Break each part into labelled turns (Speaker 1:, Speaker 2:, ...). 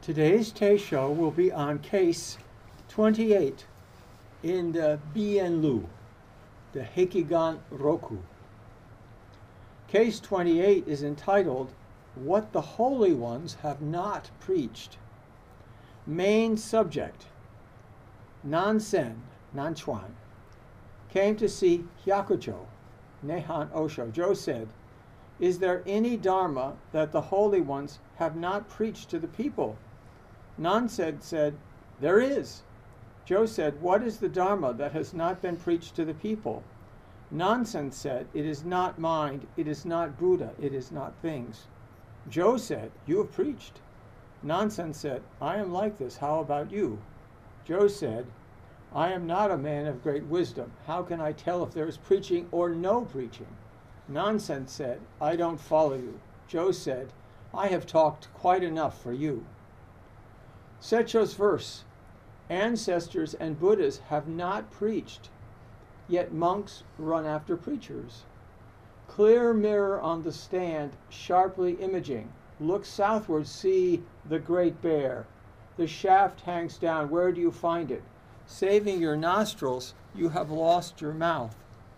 Speaker 1: Today's Teisho will be on case 28 in the Bienlu, the Hekigan Roku. Case 28 is entitled, What the Holy Ones Have Not Preached. Main subject, Nansen, Nanchuan, came to see Hyakujo, Nehan Osho. Joe said, "Is there any Dharma that the Holy Ones have not preached to the people?" Nansen said, "There is." Joe said, "What is the Dharma that has not been preached to the people?" Nansen said, "It is not mind, it is not Buddha, it is not things." Joe said, "You have preached." Nansen said, "I am like this, how about you?" Joe said, "I am not a man of great wisdom. How can I tell if there is preaching or no preaching?" Nansen said, "I don't follow you." Joe said, "I have talked quite enough for you." Secho's verse, ancestors and Buddhas have not preached, yet monks run after preachers. Clear mirror on the stand, sharply imaging. Look southward, see the great bear. The shaft hangs down. Where do you find it? Saving your nostrils, you have lost your mouth.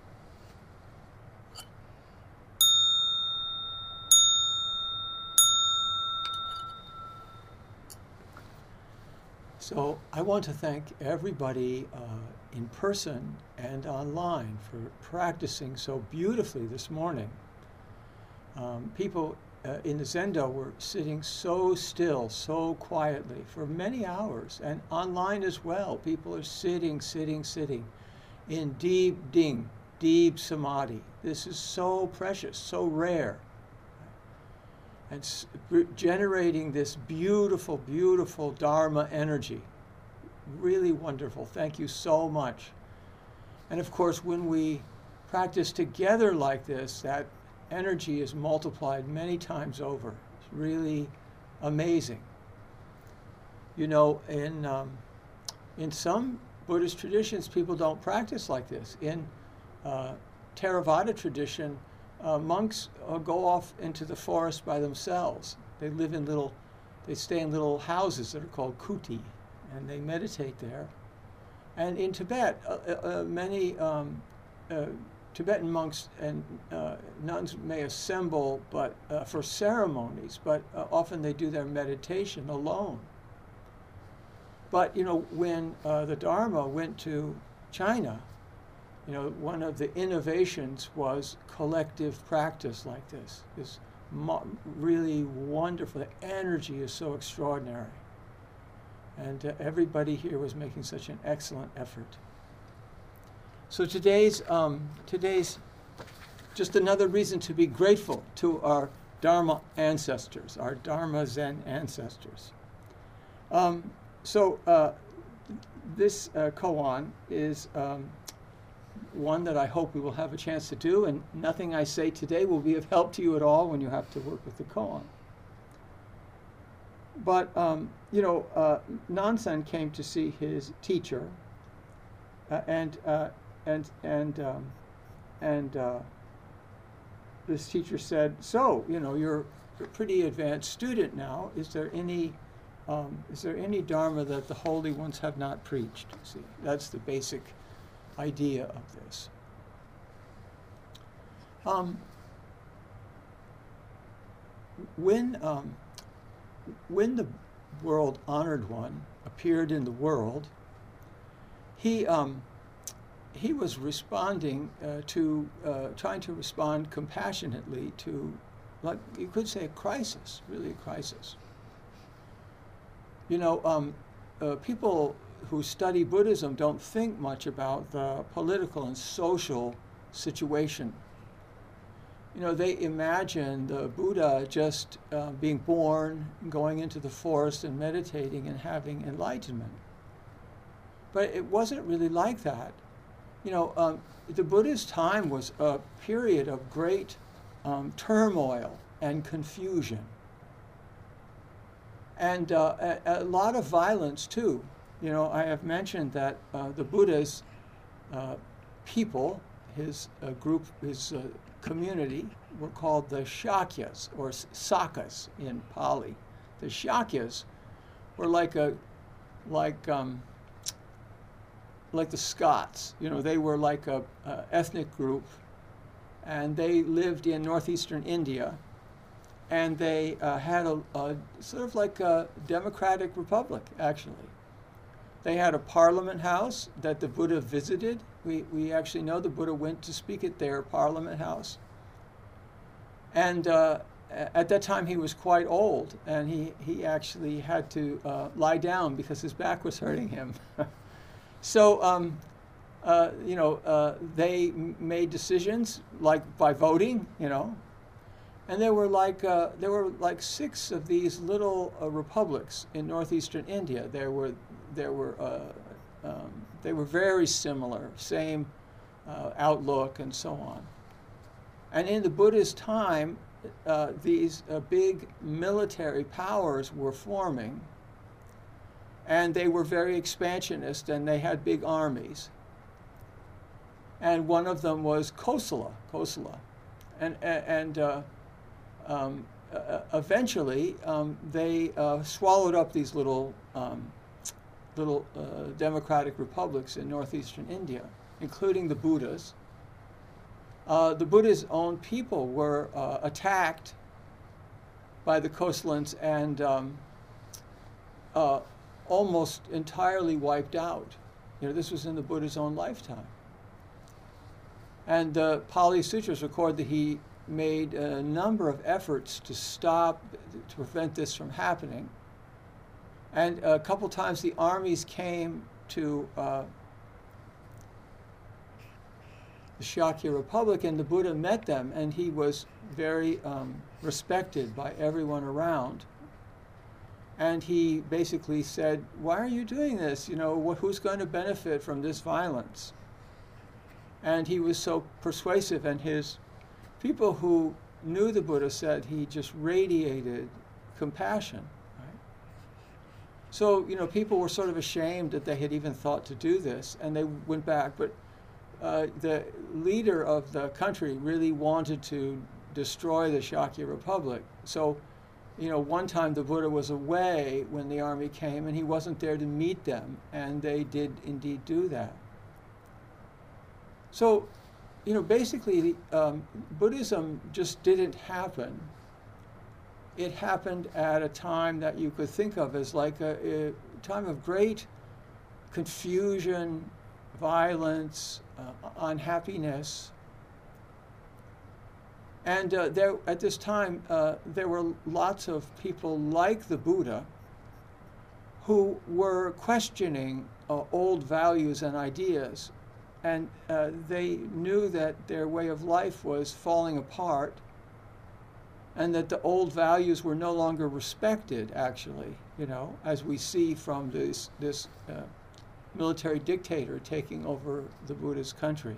Speaker 1: So I want to thank everybody in person and online for practicing so beautifully this morning. People in the Zendo were sitting so still, so quietly for many hours, and online as well. People are sitting in deep ding, deep samadhi. This is so precious, so rare. And generating this beautiful, beautiful Dharma energy. Really wonderful. Thank you so much. And of course, when we practice together like this, that energy is multiplied many times over. It's really amazing. You know, in some Buddhist traditions, people don't practice like this. In Theravada tradition, monks go off into the forest by themselves. They stay in little houses that are called kuti, and they meditate there. And in Tibet, many Tibetan monks and nuns may assemble, but for ceremonies, but often they do their meditation alone. But you know, when the Dharma went to China, you know, one of the innovations was collective practice like this. It's really wonderful. The energy is so extraordinary. And everybody here was making such an excellent effort. So today's just another reason to be grateful to our Dharma ancestors, our Dharma Zen ancestors. This koan is one that I hope we will have a chance to do, and nothing I say today will be of help to you at all when you have to work with the koan. But you know, Nansen came to see his teacher, and this teacher said, "So, you know, you're a pretty advanced student now. Is there any Dharma that the holy ones have not preached?" See, that's the basic idea of this. When the world honored one appeared in the world, he was responding trying to respond compassionately to, like you could say, a crisis, really a crisis. You know, people who study Buddhism don't think much about the political and social situation. You know, they imagine the Buddha just being born, going into the forest and meditating and having enlightenment. But it wasn't really like that. You know, the Buddha's time was a period of great turmoil and confusion. And a lot of violence, too. You know, I have mentioned that the Buddha's people, his group, his community, were called the Shakyas, or Sakas in Pali. The Shakyas were like the Scots. You know, they were like a ethnic group, and they lived in northeastern India, and they had a sort of like a democratic republic, actually. They had a parliament house that the Buddha visited. We actually know the Buddha went to speak at their parliament house. And at that time he was quite old, and he actually had to lie down because his back was hurting him. So, you know, they made decisions like by voting, you know. And there were like 6 of these little republics in northeastern India. They were very similar, same outlook and so on. And in the Buddha's time, these big military powers were forming, and they were very expansionist, and they had big armies. And one of them was Kosala. And eventually, they swallowed up these little democratic republics in northeastern India, including the Buddhas. The Buddha's own people were attacked by the Kosalans and almost entirely wiped out. You know, this was in the Buddha's own lifetime. And the Pali Sutras record that he made a number of efforts to prevent this from happening. And a couple times the armies came to the Shakya Republic, and the Buddha met them, and he was very respected by everyone around. And he basically said, "Why are you doing this? You know, who's going to benefit from this violence?" And he was so persuasive, and his people who knew the Buddha said he just radiated compassion. Right? So, you know, people were sort of ashamed that they had even thought to do this, and they went back. But the leader of the country really wanted to destroy the Shakya Republic. So, you know, one time the Buddha was away when the army came, and he wasn't there to meet them, and they did indeed do that. So, you know, basically, Buddhism just didn't happen. It happened at a time that you could think of as like a time of great confusion, violence, unhappiness. And there, at this time, there were lots of people like the Buddha who were questioning old values and ideas. And they knew that their way of life was falling apart, and that the old values were no longer respected, actually, you know, as we see from this military dictator taking over the Buddha's country.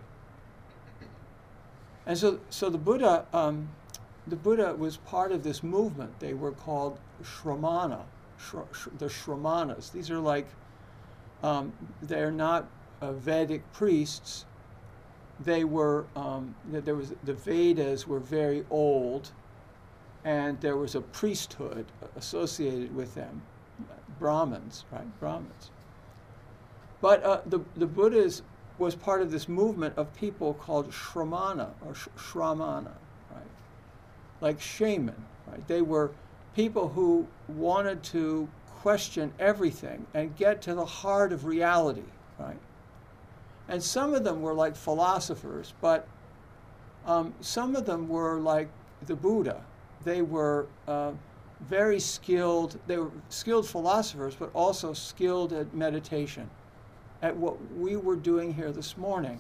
Speaker 1: And so the Buddha was part of this movement. They were called Shramana, the Shramanas. These are like, they're not Vedic priests. They were, the Vedas were very old, and there was a priesthood associated with them, Brahmins, right? Brahmins. But the Buddha was part of this movement of people called Shramana, or Shramana, right? Like shaman, right? They were people who wanted to question everything and get to the heart of reality, right? And some of them were like philosophers, but some of them were like the Buddha. They were very skilled. They were skilled philosophers, but also skilled at meditation, at what we were doing here this morning.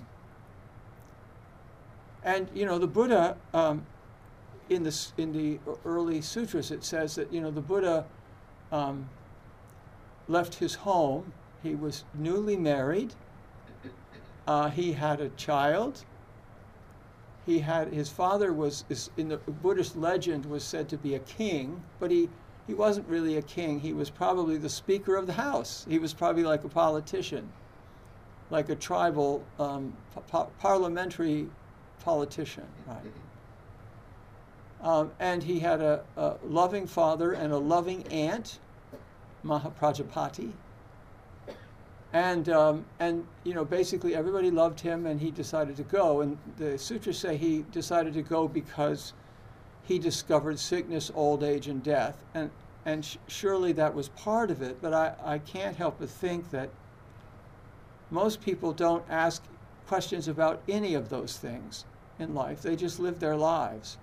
Speaker 1: And you know, the Buddha, in the early sutras, it says that, you know, the Buddha left his home. He was newly married. He had a child. His father in the Buddhist legend, was said to be a king, but he wasn't really a king. He was probably the speaker of the house. He was probably like a politician, like a tribal parliamentary politician, right? And he had a loving father and a loving aunt Mahaprajapati. And basically everybody loved him, and he decided to go. And the sutras say he decided to go because he discovered sickness, old age, and death. And surely that was part of it, but I can't help but think that most people don't ask questions about any of those things in life. They just live their lives.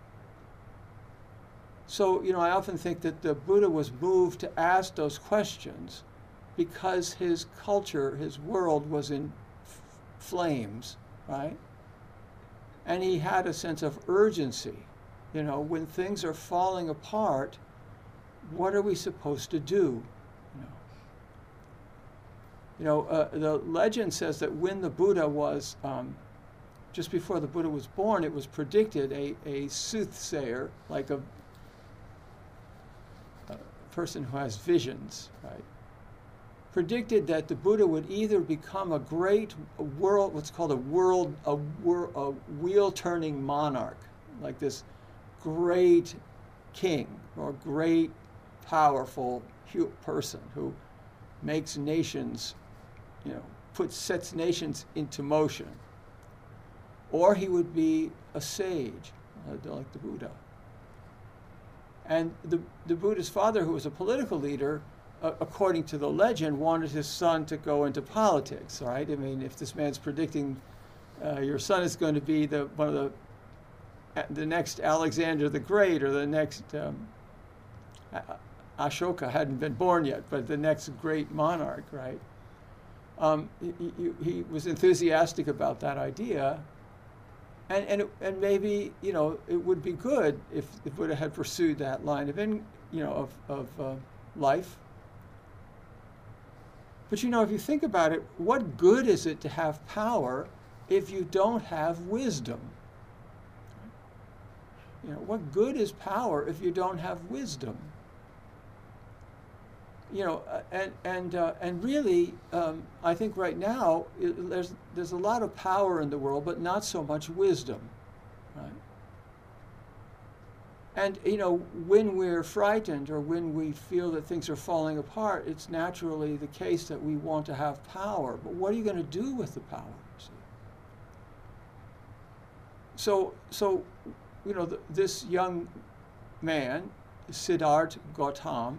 Speaker 1: So, I often think that the Buddha was moved to ask those questions because his culture, his world was in flames, right? And he had a sense of urgency. When things are falling apart, what are we supposed to do? The legend says that when the Buddha was, just before the Buddha was born, it was predicted, a soothsayer, like a person who has visions, right, predicted that the Buddha would either become a great world, what's called a wheel-turning monarch, like this great king or great powerful person who makes nations, sets nations into motion, or he would be a sage, like the Buddha. And the Buddha's father, who was a political leader, according to the legend, wanted his son to go into politics, right? I mean, if this man's predicting your son is going to be one of the next Alexander the Great, or the next Ashoka hadn't been born yet, but the next great monarch, right? He was enthusiastic about that idea, and maybe it would be good if the Buddha had pursued that line of life. But if you think about it, what good is it to have power if you don't have wisdom? What good is power if you don't have wisdom? And really, I think right now there's a lot of power in the world, but not so much wisdom, right? And when we're frightened or when we feel that things are falling apart, it's naturally the case that we want to have power. But what are you going to do with the power? So this young man, Siddhartha Gautama,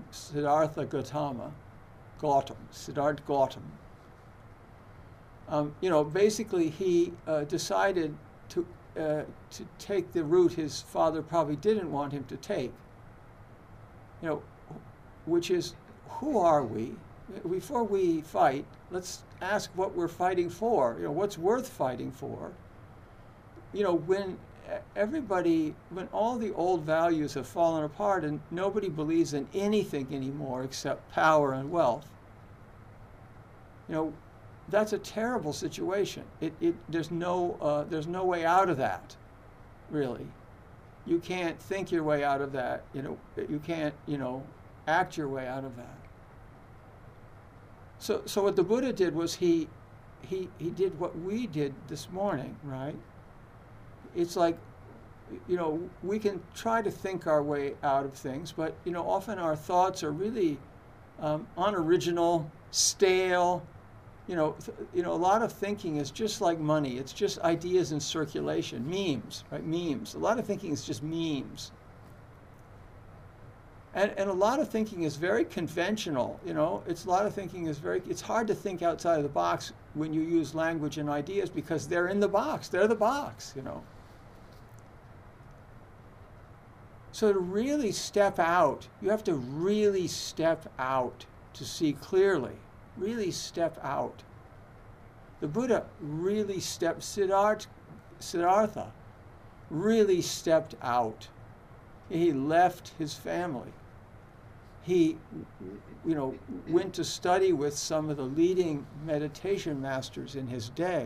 Speaker 1: basically he decided to take the route his father probably didn't want him to take. Which is, who are we? Before we fight, let's ask what we're fighting for. What's worth fighting for? When all the old values have fallen apart and nobody believes in anything anymore except power and wealth, that's a terrible situation. There's no way out of that, really. You can't think your way out of that. You can't, act your way out of that. So what the Buddha did was he did what we did this morning, right? It's like, we can try to think our way out of things, but, often our thoughts are really unoriginal, stale. A lot of thinking is just like money. It's just ideas in circulation, memes, right? Memes. A lot of thinking is just memes. And a lot of thinking is very conventional, it's hard to think outside of the box when you use language and ideas because they're in the box. They're the box, So to really step out, you have to really step out to see clearly. Really step out. The Buddha really Siddhartha really stepped out. He left his family. He, went to study with some of the leading meditation masters in his day.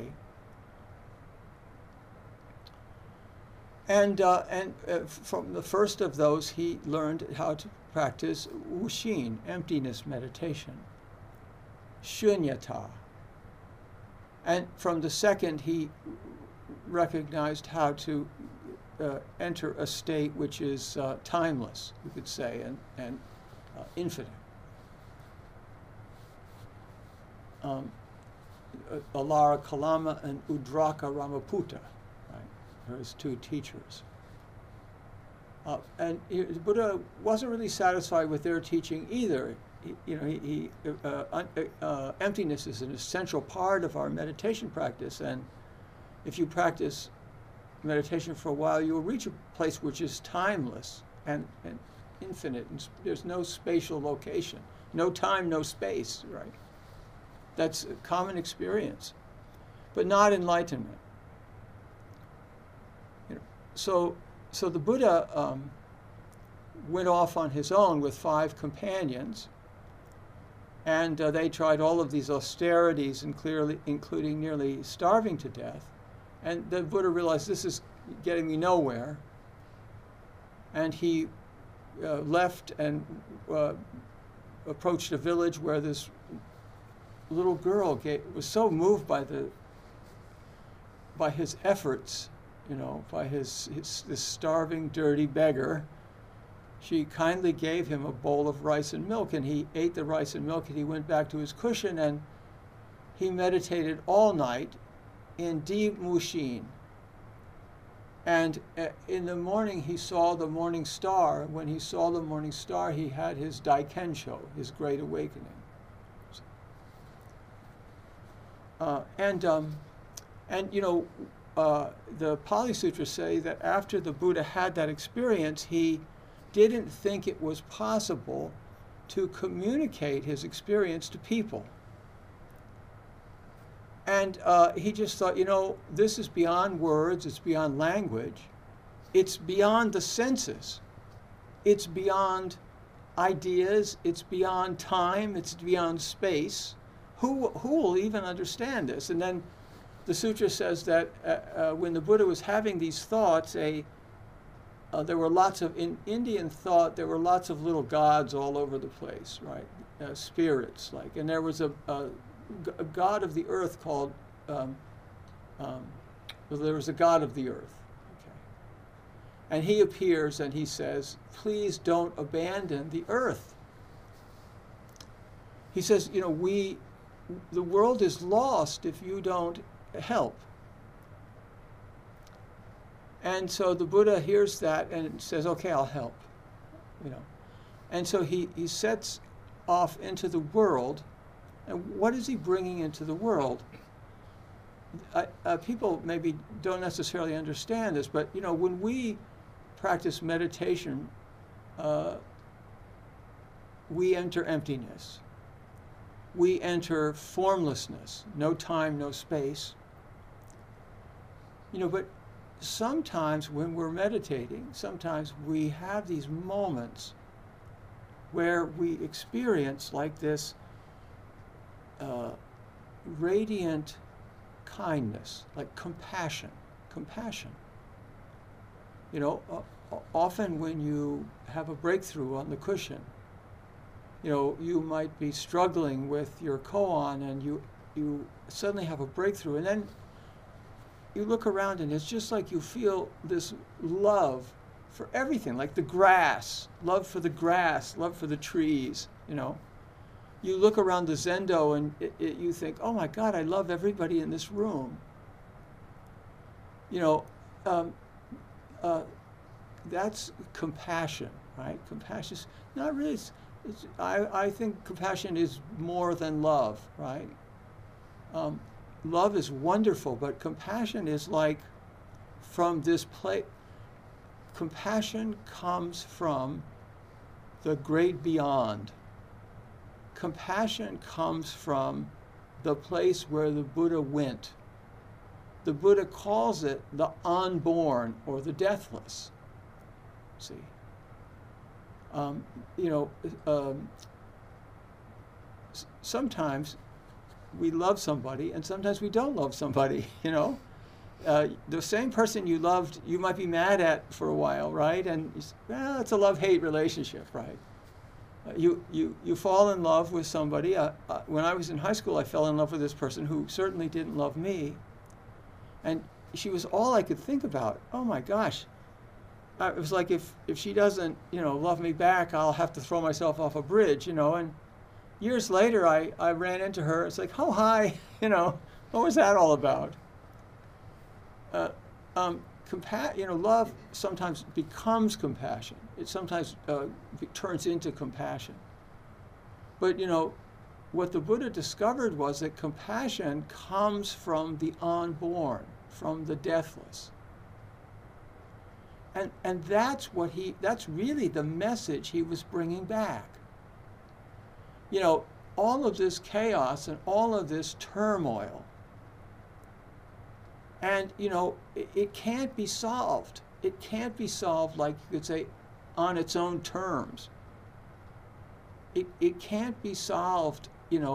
Speaker 1: And from the first of those, he learned how to practice Wushin, emptiness meditation, Shunyata. And from the second, he recognized how to enter a state which is timeless, you could say, and infinite. Alara Kalama and Udraka Ramaputta, right? Are his two teachers. And Buddha wasn't really satisfied with their teaching either. Emptiness is an essential part of our meditation practice, and if you practice meditation for a while, you'll reach a place which is timeless and infinite, and there's no spatial location, no time, no space, right? That's a common experience, but not enlightenment. So the Buddha went off on his own with 5 companions, and they tried all of these austerities, including nearly starving to death. And the Buddha realized, this is getting me nowhere. And he left and approached a village where this little girl was so moved by his efforts, by this starving, dirty beggar. She kindly gave him a bowl of rice and milk, and he ate the rice and milk, and he went back to his cushion, and he meditated all night in deep mushin. And in the morning, he saw the morning star. When he saw the morning star, he had his daikensho, his great awakening. The Pali Sutras say that after the Buddha had that experience, he didn't think it was possible to communicate his experience to people. And he just thought, this is beyond words, it's beyond language, it's beyond the senses, it's beyond ideas, it's beyond time, it's beyond space. Who will even understand this? And then the sutra says that when the Buddha was having these thoughts, there were lots of, in Indian thought, there were lots of little gods all over the place, right? Spirits, and there was a god of the earth called, there was a god of the earth. Okay. And he appears and he says, please don't abandon the earth. He says, the world is lost if you don't help. And so the Buddha hears that and says, okay, I'll help. And so he sets off into the world. And what is he bringing into the world? People maybe don't necessarily understand this, but when we practice meditation, we enter emptiness. We enter formlessness, no time, no space. But sometimes when we're meditating, sometimes we have these moments where we experience like this radiant kindness, like compassion. Often when you have a breakthrough on the cushion, you might be struggling with your koan, and you suddenly have a breakthrough, and then you look around and it's just like you feel this love for everything, like the grass, love for the trees, You look around the zendo and you think, oh my God, I love everybody in this room. That's compassion, right? Compassion is not really, I think compassion is more than love, right? Love is wonderful, but compassion is like from this place. Compassion comes from the great beyond. Compassion comes from the place where the Buddha went. The Buddha calls it the unborn or the deathless. See? Sometimes we love somebody and sometimes we don't love somebody, The same person you loved, you might be mad at for a while, right? And it's a love-hate relationship, right? You fall in love with somebody. When I was in high school, I fell in love with this person who certainly didn't love me. And she was all I could think about. Oh my gosh. It was like if she doesn't, love me back, I'll have to throw myself off a bridge, And years later, I ran into her. It's like, oh, hi, what was that all about? Love sometimes becomes compassion. It sometimes turns into compassion. But, what the Buddha discovered was that compassion comes from the unborn, from the deathless. And that's really the message he was bringing back. All of this chaos and all of this turmoil, and it can't be solved. It can't be solved, like you could say, on its own terms. It can't be solved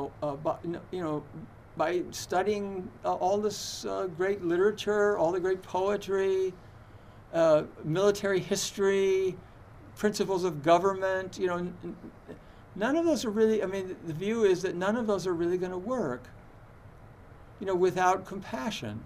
Speaker 1: by studying all this great literature, all the great poetry, military history, principles of government. None of those are really, the view is that none of those are really going to work, without compassion.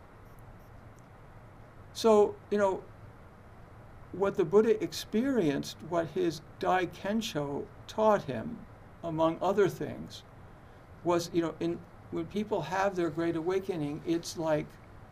Speaker 1: So, what the Buddha experienced, what his Dai Kensho taught him, among other things, was, when people have their great awakening, it's like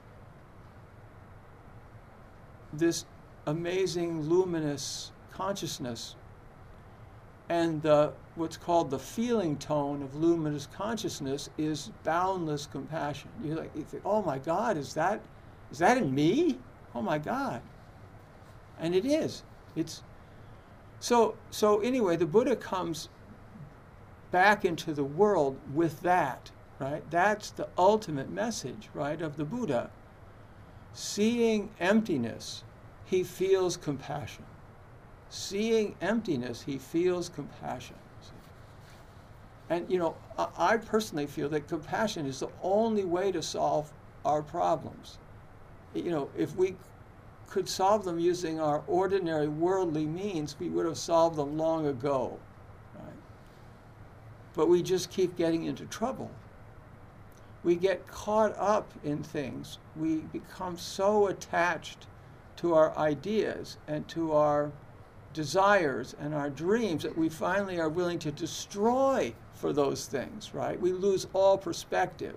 Speaker 1: this amazing luminous consciousness, and what's called the feeling tone of luminous consciousness is boundless compassion. You think, oh my God, is that in me? Oh my God. And it is. It's so anyway, the Buddha comes back into the world with that, right? That's the ultimate message, right, of the Buddha. Seeing emptiness, he feels compassion. Seeing emptiness, he feels compassion. And, I personally feel that compassion is the only way to solve our problems. If we could solve them using our ordinary worldly means, we would have solved them long ago, right? But we just keep getting into trouble. We get caught up in things. We become so attached to our ideas and to our desires and our dreams that we finally are willing to destroy for those things, right? We lose all perspective.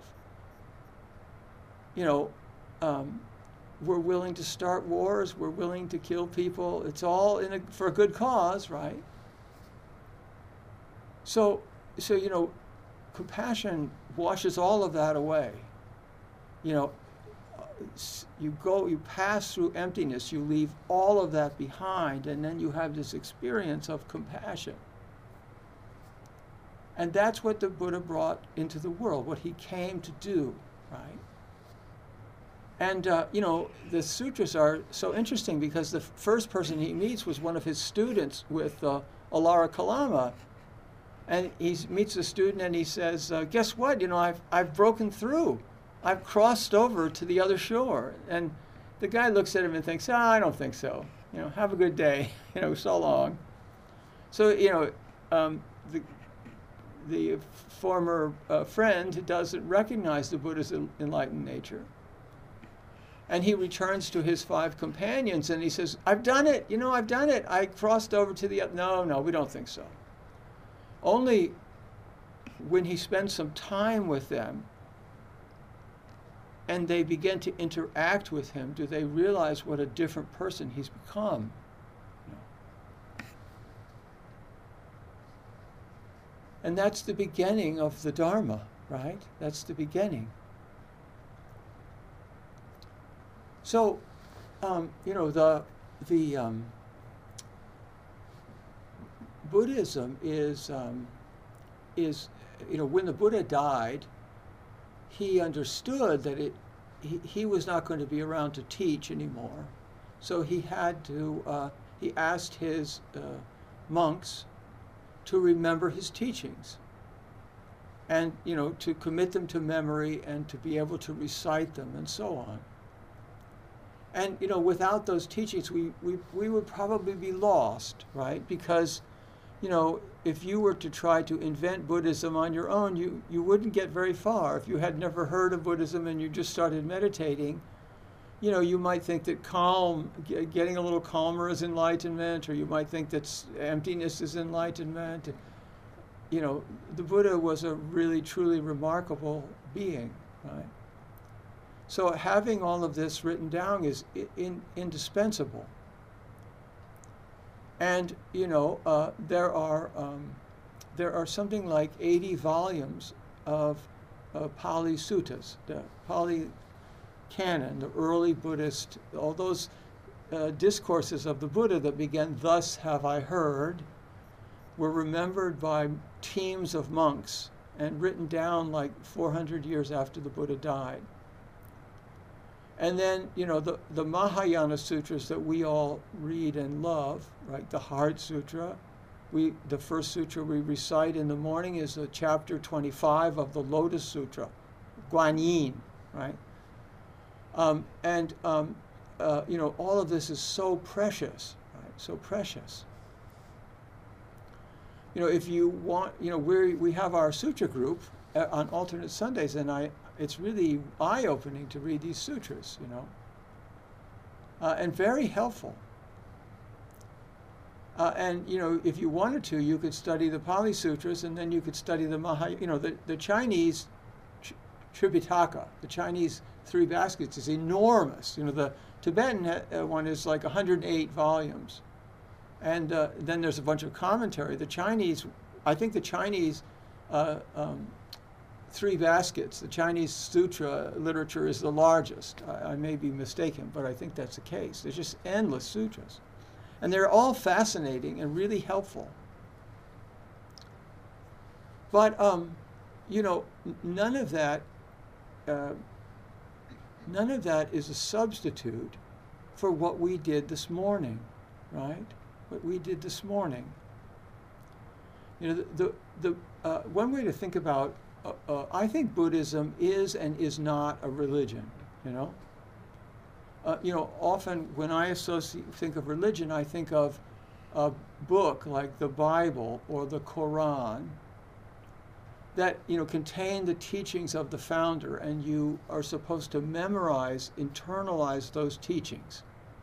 Speaker 1: We're willing to start wars. We're willing to kill people. It's all for a good cause, right? So compassion washes all of that away. You pass through emptiness, you leave all of that behind, and then you have this experience of compassion. And that's what the Buddha brought into the world, what he came to do, right? And, the sutras are so interesting because the first person he meets was one of his students with Alara Kalama. And he meets the student and he says, guess what? I've broken through. I've crossed over to the other shore. And the guy looks at him and thinks, I don't think so. Have a good day. So long. So, the former friend doesn't recognize the Buddha's enlightened nature. And he returns to his 5 companions and he says, I've done it. I've done it. I crossed over to the other. No, we don't think so. Only when he spends some time with them and they begin to interact with him do they realize what a different person he's become. And that's the beginning of the Dharma, right? That's the beginning. So, Buddhism is when the Buddha died, he understood that he was not going to be around to teach anymore. So he had to, he asked his monks to remember his teachings and, to commit them to memory and to be able to recite them and so on. And, without those teachings, we would probably be lost, right? Because, if you were to try to invent Buddhism on your own, you wouldn't get very far. If you had never heard of Buddhism and you just started meditating, you might think that getting a little calmer is enlightenment, or you might think that emptiness is enlightenment. you know, the Buddha was a really, truly remarkable being, right? So having all of this written down is indispensable. And, you know, there are something like 80 volumes of Pali Suttas, the Pali Canon, the early Buddhist, all those discourses of the Buddha that began, "Thus have I heard," were remembered by teams of monks and written down like 400 years after the Buddha died. And then, you know, the Mahayana sutras that we all read and love, right? The Heart Sutra. The first sutra we recite in the morning is chapter 25 of the Lotus Sutra, Guanyin, right? You know, all of this is so precious, right? So precious. You know, if you want, you know, we have our sutra group on alternate Sundays, and it's really eye-opening to read these sutras, you know, and very helpful. And, you know, if you wanted to, you could study the Pali Sutras, and then you could study the you know, the Chinese Tripitaka, the Chinese Three Baskets, is enormous. You know, the Tibetan one is like 108 volumes. And then there's a bunch of commentary. The Chinese, I think the Chinese Three Baskets, the Chinese sutra literature is the largest. I may be mistaken, but I think that's the case. There's just endless sutras. And they're all fascinating and really helpful. But, you know, none of that is a substitute for what we did this morning, right? What we did this morning. You know, one way to think about, I think Buddhism is and is not a religion, you know? You know, often when I think of religion, I think of a book like the Bible or the Quran that, you know, contain the teachings of the founder, and you are supposed to memorize, internalize those teachings.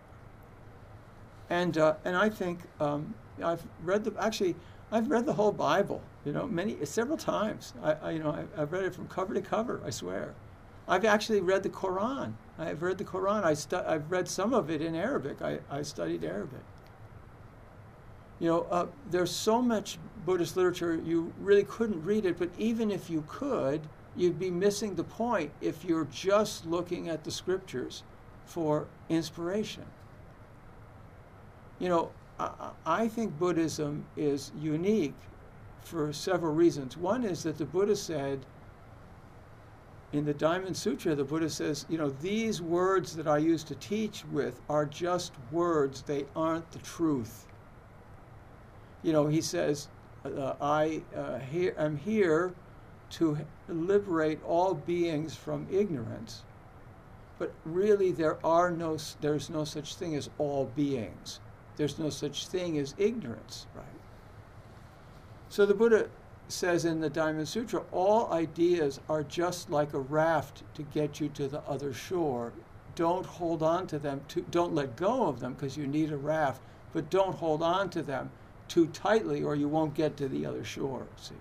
Speaker 1: And I think I've read the whole Bible, you know, several times. You know, I've read it from cover to cover, I swear. I've actually read the Quran. I've read the Quran. I've read some of it in Arabic. I studied Arabic. You know, there's so much Buddhist literature, you really couldn't read it, but even if you could, you'd be missing the point if you're just looking at the scriptures for inspiration. You know, I think Buddhism is unique for several reasons. One is that the Buddha said, in the Diamond Sutra, the Buddha says, you know, these words that I used to teach with are just words, they aren't the truth. You know, he says, I am here to liberate all beings from ignorance, but really there's no such thing as all beings. There's no such thing as ignorance, right? So the Buddha says in the Diamond Sutra, all ideas are just like a raft to get you to the other shore. Don't hold on to them, don't let go of them because you need a raft, but don't hold on to them too tightly or you won't get to the other shore, see.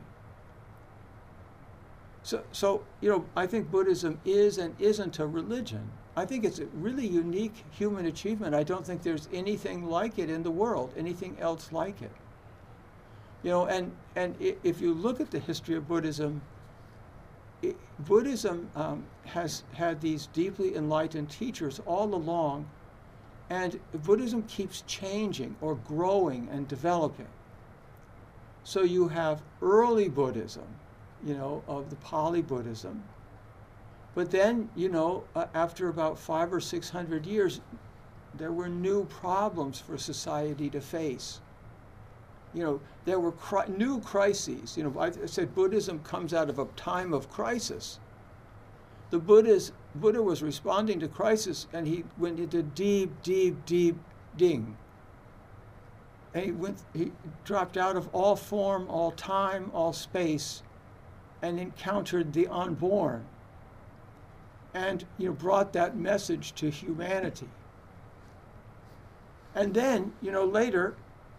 Speaker 1: So you know, I think Buddhism is and isn't a religion. I think it's a really unique human achievement. I don't think there's anything like it in the world, anything else like it. You know, and if you look at the history of Buddhism, Buddhism has had these deeply enlightened teachers all along, and Buddhism keeps changing or growing and developing. So you have early Buddhism, you know, of the Pali Buddhism, but then, you know, after about 500 or 600 years, there were new problems for society to face. You know, there were new crises. You know, I said Buddhism comes out of a time of crisis. The Buddha was responding to crisis, and he went into deep, deep, deep ding. And he dropped out of all form, all time, all space, and encountered the unborn. And, you know, brought that message to humanity. And then, you know, later,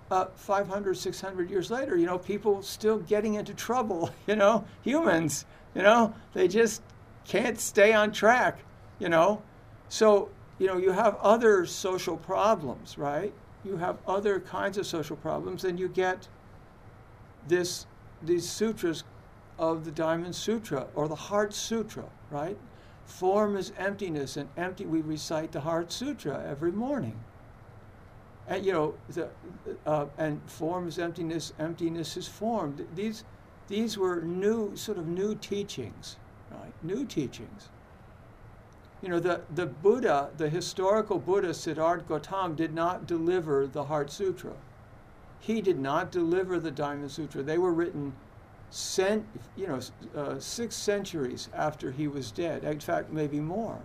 Speaker 1: 500, 600 years later, people still getting into trouble, humans, they just can't stay on track, So, you have other social problems, right? You have other kinds of social problems, and you get these sutras of the Diamond Sutra or the Heart Sutra, right? Form is emptiness, and empty. We recite the Heart Sutra every morning. And and form is emptiness. Emptiness is form. These were new teachings, right? New teachings. The Buddha, the historical Buddha Siddhartha Gautama, did not deliver the Heart Sutra. He did not deliver the Diamond Sutra. They were written 6 centuries after he was dead. In fact, maybe more.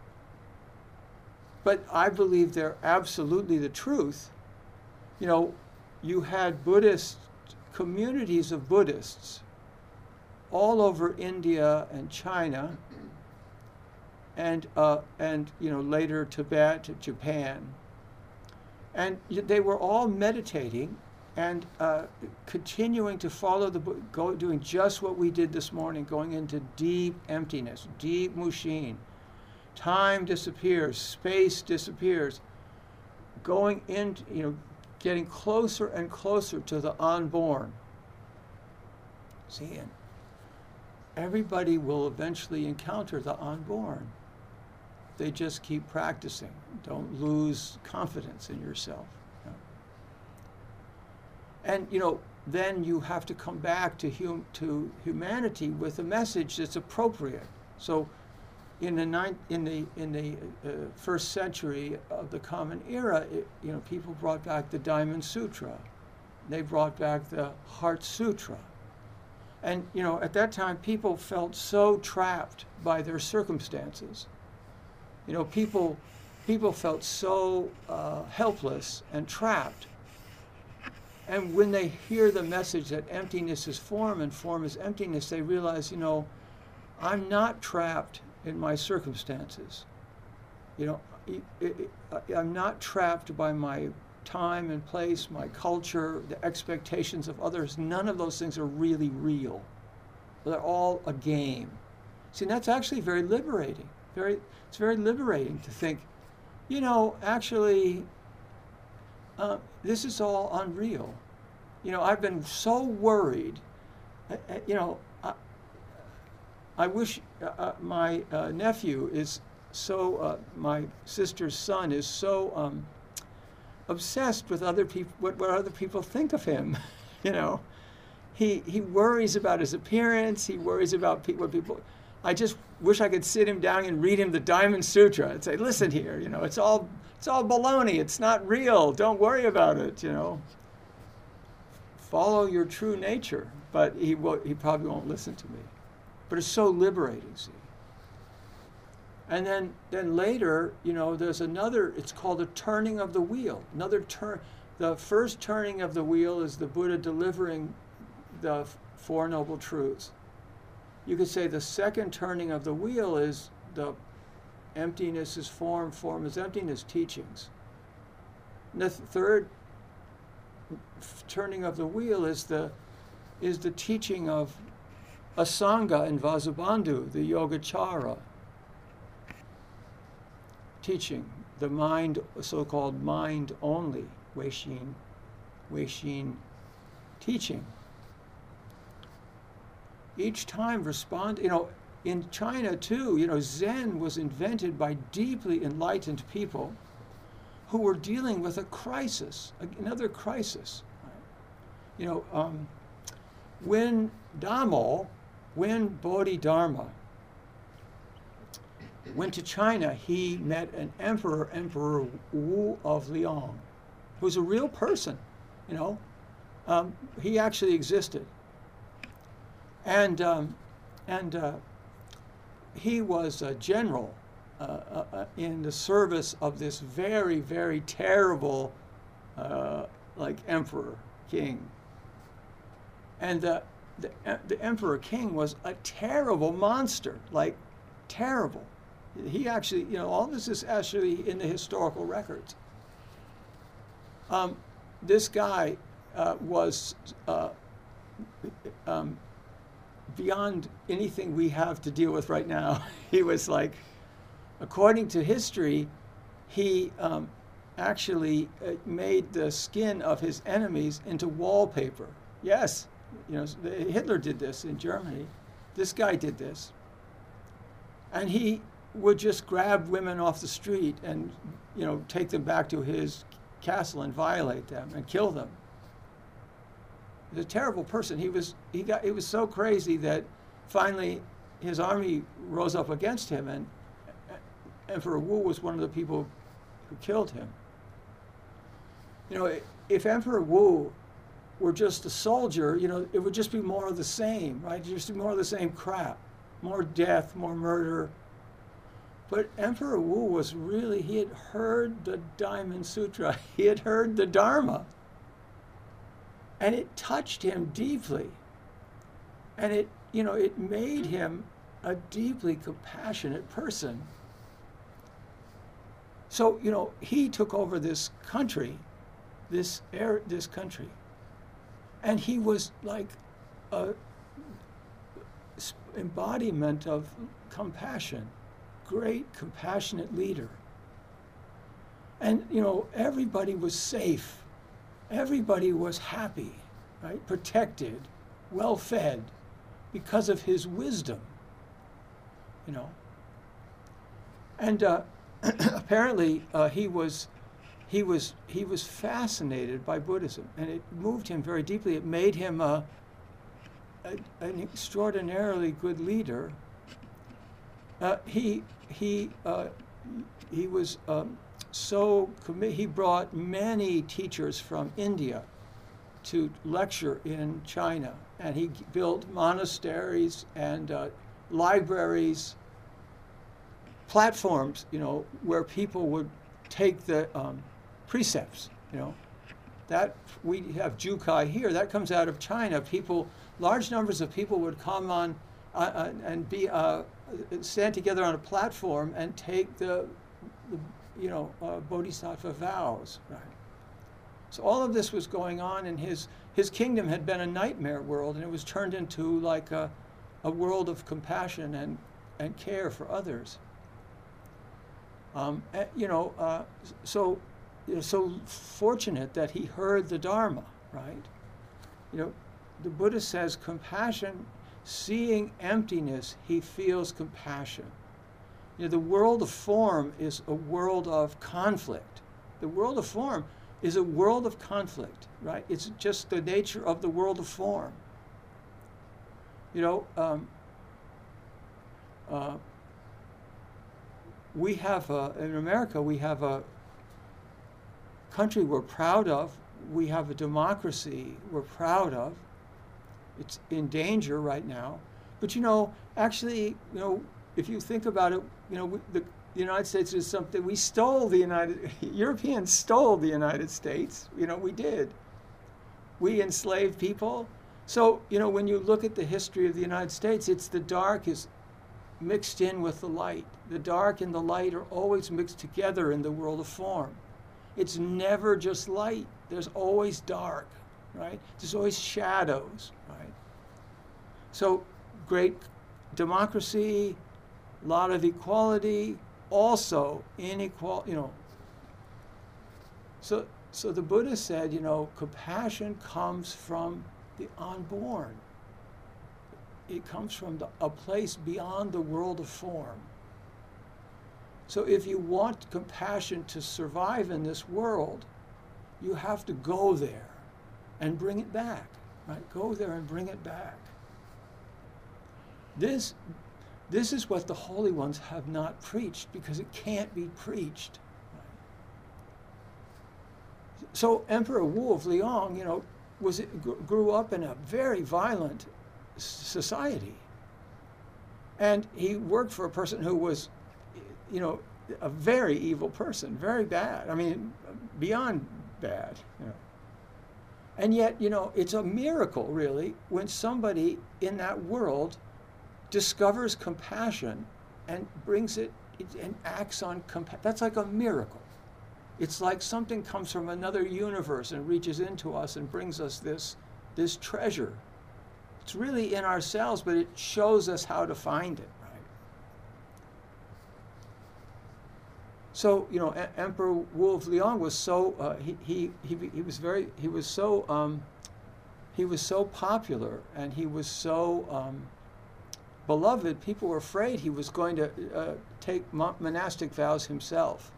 Speaker 1: But I believe they're absolutely the truth. You had Buddhist communities of Buddhists all over India and China, and later Tibet, Japan, and they were all meditating and continuing to follow doing just what we did this morning, going into deep emptiness, deep mushin. Time disappears, space disappears, going into, getting closer and closer to the unborn. See, and everybody will eventually encounter the unborn. They just keep practicing. Don't lose confidence in yourself. And then you have to come back to humanity with a message that's appropriate. So, in the first century of the Common Era, people brought back the Diamond Sutra. They brought back the Heart Sutra. And at that time, people felt so trapped by their circumstances. People felt so helpless and trapped. And when they hear the message that emptiness is form and form is emptiness, they realize, I'm not trapped in my circumstances. I'm not trapped by my time and place, my culture, the expectations of others. None of those things are really real. They're all a game. See, that's actually very liberating. It's very liberating to think, actually, this is all unreal. I've been so worried. I wish my nephew is so, my sister's son is so obsessed with other people, what other people think of him. He worries about his appearance. He worries about what people. I just wish I could sit him down and read him the Diamond Sutra and say, listen here, it's all baloney. It's not real. Don't worry about it. Follow your true nature. But he probably won't listen to me. But it's so liberating, see. And then later, there's another, it's called a turning of the wheel. Another turn. The first turning of the wheel is the Buddha delivering the Four Noble Truths. You could say the second turning of the wheel is the emptiness is form, form is emptiness teachings. And the third turning of the wheel is the teaching of Asanga and Vasubandhu, the Yogacara teaching, the mind, so-called mind only, Weixin teaching. Each time respond, in China too, Zen was invented by deeply enlightened people who were dealing with a crisis, another crisis. When Bodhidharma went to China, he met an emperor, Emperor Wu of Liang, who's a real person, he actually existed. And he was a general in the service of this very, very terrible, emperor king. And the emperor king was a terrible monster, terrible. He actually, all this is actually in the historical records. this guy was beyond anything we have to deal with right now. He was like, according to history, he actually made the skin of his enemies into wallpaper. Yes, Hitler did this in Germany. This guy did this. And he would just grab women off the street and, take them back to his castle and violate them and kill them. He was a terrible person. He was so crazy that finally his army rose up against him, and Emperor Wu was one of the people who killed him. If Emperor Wu were just a soldier, it would just be more of the same, right? Just more of the same crap, more death, more murder. But Emperor Wu was really, he had heard the Diamond Sutra. He had heard the Dharma. And it touched him deeply. And it made him a deeply compassionate person. So, he took over this country, this country. And he was like a embodiment of compassion, great compassionate leader. And, everybody was safe. Everybody was happy, right? Protected, well-fed, because of his wisdom, And apparently, he was fascinated by Buddhism, and it moved him very deeply. It made him an extraordinarily good leader. He was so committed. He brought many teachers from India to lecture in China, and he built monasteries and libraries, platforms, where people would take the precepts, That we have Jukai here. That comes out of China. Large numbers of people would come on and stand together on a platform and take the Bodhisattva vows, right? So all of this was going on, and his kingdom had been a nightmare world, and it was turned into like a world of compassion and care for others. So fortunate that he heard the Dharma, right? The Buddha says compassion, seeing emptiness, he feels compassion. The world of form is a world of conflict. The world of form is a world of conflict, right? It's just the nature of the world of form. We have, in America, we have a country we're proud of. We have a democracy we're proud of. It's in danger right now. But, actually, if you think about it, the United States is something, Europeans stole the United States. We did. We enslaved people. So, when you look at the history of the United States, it's the dark is mixed in with the light. The dark and the light are always mixed together in the world of form. It's never just light. There's always dark, right? There's always shadows, right? So great democracy, a lot of equality, also inequality, So the Buddha said, compassion comes from the unborn. It comes from a place beyond the world of form. So if you want compassion to survive in this world, you have to go there and bring it back, right? Go there and bring it back. This is what the holy ones have not preached, because it can't be preached. Right? So Emperor Wu of Liang, grew up in a very violent society, and he worked for a person who was, a very evil person, very bad. I mean, beyond bad. And yet, it's a miracle, really, when somebody in that world discovers compassion and brings it and acts on compassion. That's like a miracle. It's like something comes from another universe and reaches into us and brings us this treasure. It's really in ourselves, but it shows us how to find it, right? So, you know, Emperor Wu of Liang was so he was so popular, and he was so beloved. People were afraid he was going to take monastic vows himself.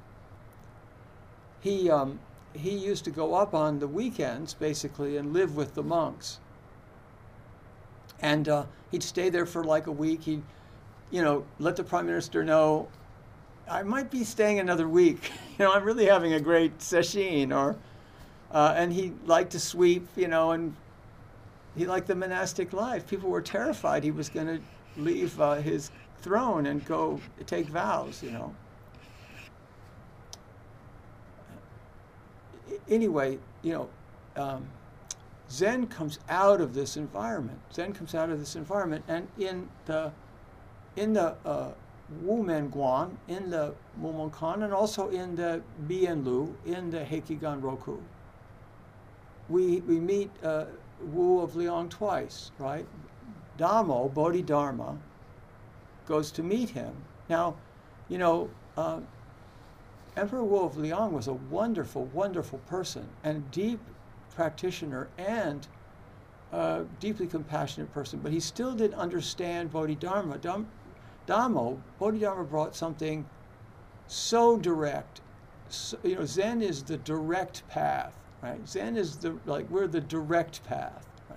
Speaker 1: He used to go up on the weekends, basically, and live with the monks. And he'd stay there for like a week. He'd, you know, let the prime minister know, I might be staying another week. You know, I'm really having a great sesshin. Or, and he liked to sweep, you know, and he liked the monastic life. People were terrified he was going to leave his throne and go take vows, you know. Anyway, you know, Zen comes out of this environment. Zen comes out of this environment, and in the Wu Men Guan, in the Mumonkan, and also in the Bian Lu, in the Heikigan Roku, we meet Wu of Liang twice, right? Damo, Bodhidharma, goes to meet him. Now, you know, Emperor Wu of Liang was a wonderful, wonderful person, and deep practitioner, and deeply compassionate person, but he still didn't understand Bodhidharma. Bodhidharma brought something so direct. So, you know, Zen is the direct path, right? Zen is we're the direct path, right?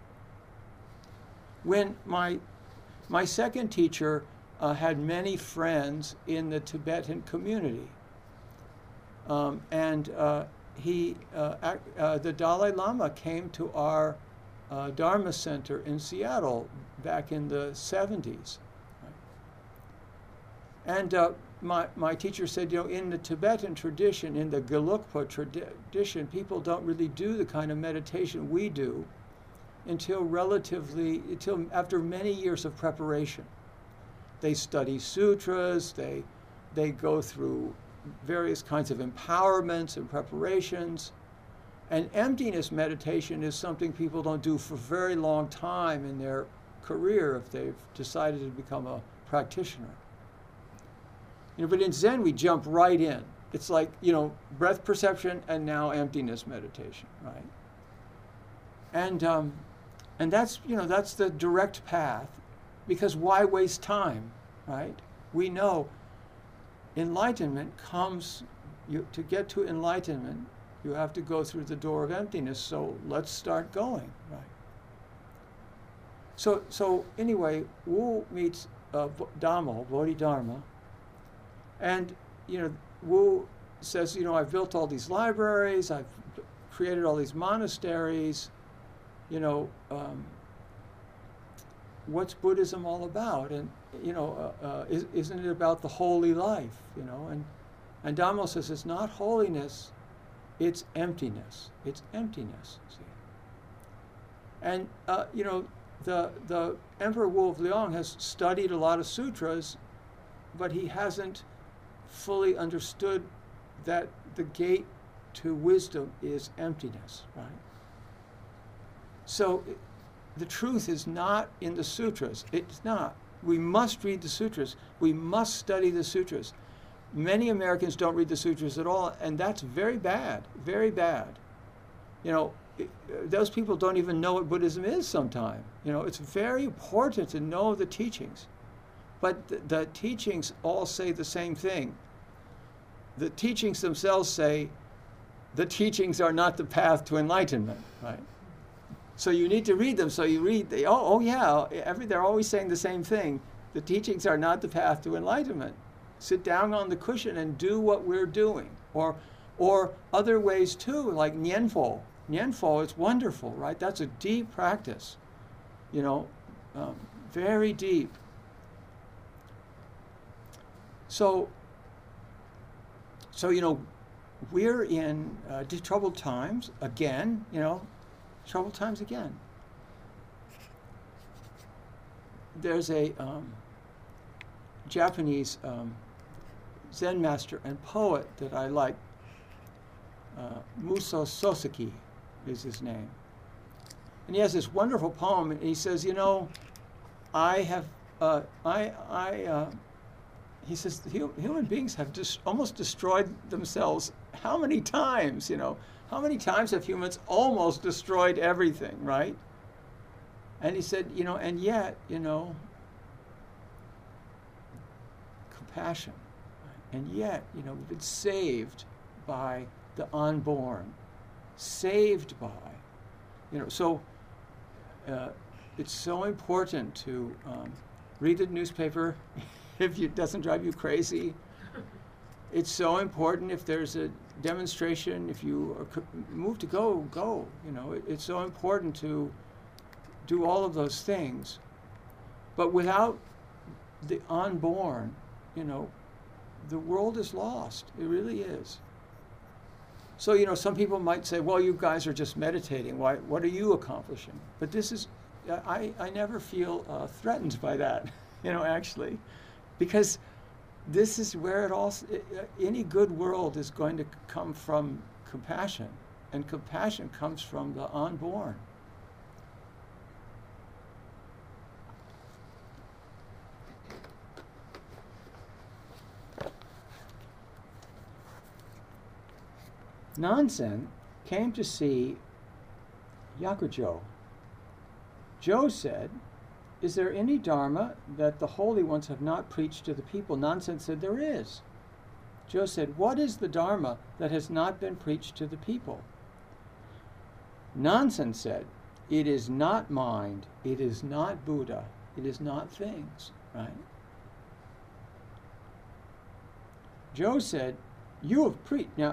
Speaker 1: When my second teacher had many friends in the Tibetan community, the Dalai Lama came to our Dharma Center in Seattle back in the 70s. And my teacher said, you know, in the Tibetan tradition, in the Gelugpa tradition, people don't really do the kind of meditation we do until after many years of preparation. They study sutras, they go through various kinds of empowerments and preparations. And emptiness meditation is something people don't do for a very long time in their career if they've decided to become a practitioner. You know, but in Zen, we jump right in. It's like, you know, breath perception and now emptiness meditation, right? And that's, you know, that's the direct path, because why waste time, right? We know enlightenment comes, to get to enlightenment, you have to go through the door of emptiness, so let's start going, right? So anyway, Wu meets Dhammo, Bodhidharma, and, you know, Wu says, you know, I've built all these libraries, I've created all these monasteries, you know, what's Buddhism all about? And, you know, isn't it about the holy life, you know? And Dhammo says it's not holiness, it's emptiness. It's emptiness, see? And, you know, the Emperor Wu of Liang has studied a lot of sutras, but he hasn't fully understood that the gate to wisdom is emptiness, right? So the truth is not in the sutras. It's not. We must read the sutras. We must study the sutras. Many Americans don't read the sutras at all, and that's very bad, very bad. You know, those people don't even know what Buddhism is sometimes. You know, it's very important to know the teachings. But the teachings all say the same thing. The teachings themselves say the teachings are not the path to enlightenment, right? So you need to read them. So you read, they're always saying the same thing. The teachings are not the path to enlightenment. Sit down on the cushion and do what we're doing. Or other ways too, like Nianfo. Nianfo is wonderful, right? That's a deep practice, you know, very deep. So, you know, we're in troubled times again, you know, troubled times again. There's a Japanese Zen master and poet that I like Muso Soseki is his name. And he has this wonderful poem, and he says, you know, he says, human beings have just almost destroyed themselves. How many times, you know? How many times have humans almost destroyed everything, right? And he said, you know, and yet, you know, compassion. And yet, you know, we've been saved by the unborn. Saved by, you know, so it's so important to read the newspaper if it doesn't drive you crazy. It's so important if there's a demonstration, if you are moved to go, you know. It's so important to do all of those things. But without the unborn, you know, the world is lost. It really is. So, you know, some people might say, well, you guys are just meditating. Why? What are you accomplishing? But this is, I never feel threatened by that, you know, actually. Because this is where it all, any good world is going to come from compassion. And compassion comes from the unborn. Nansen came to see Yakujo. Joe said, is there any Dharma that the holy ones have not preached to the people? Nansen said, there is. Joe said, what is the Dharma that has not been preached to the people? Nansen said, it is not mind, it is not Buddha, it is not things, right? Joe said, you have preached. Now,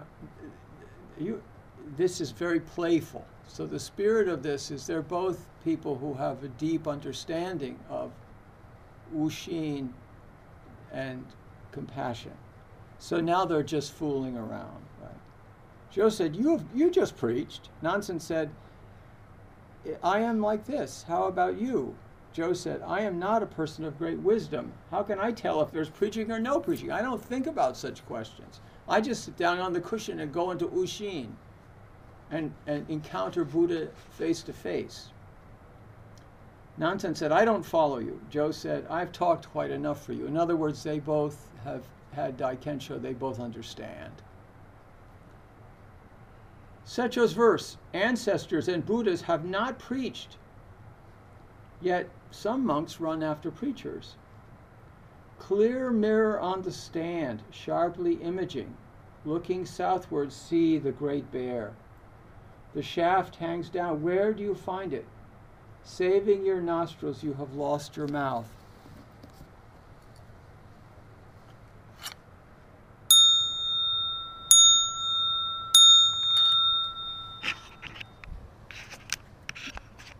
Speaker 1: this is very playful. So the spirit of this is they're both people who have a deep understanding of Wushin and compassion. So now they're just fooling around, right? Joe said, you just preached. Nansen said, I am like this. How about you? Joe said, I am not a person of great wisdom. How can I tell if there's preaching or no preaching? I don't think about such questions. I just sit down on the cushion and go into Wushin and encounter Buddha face to face. Nansen said, I don't follow you. Joe said, I've talked quite enough for you. In other words, they both have had Daikensho, they both understand. Secho's verse, ancestors and Buddhas have not preached, yet some monks run after preachers. Clear mirror on the stand, sharply imaging, looking southward, see the great bear. The shaft hangs down. Where do you find it? Saving your nostrils, you have lost your mouth.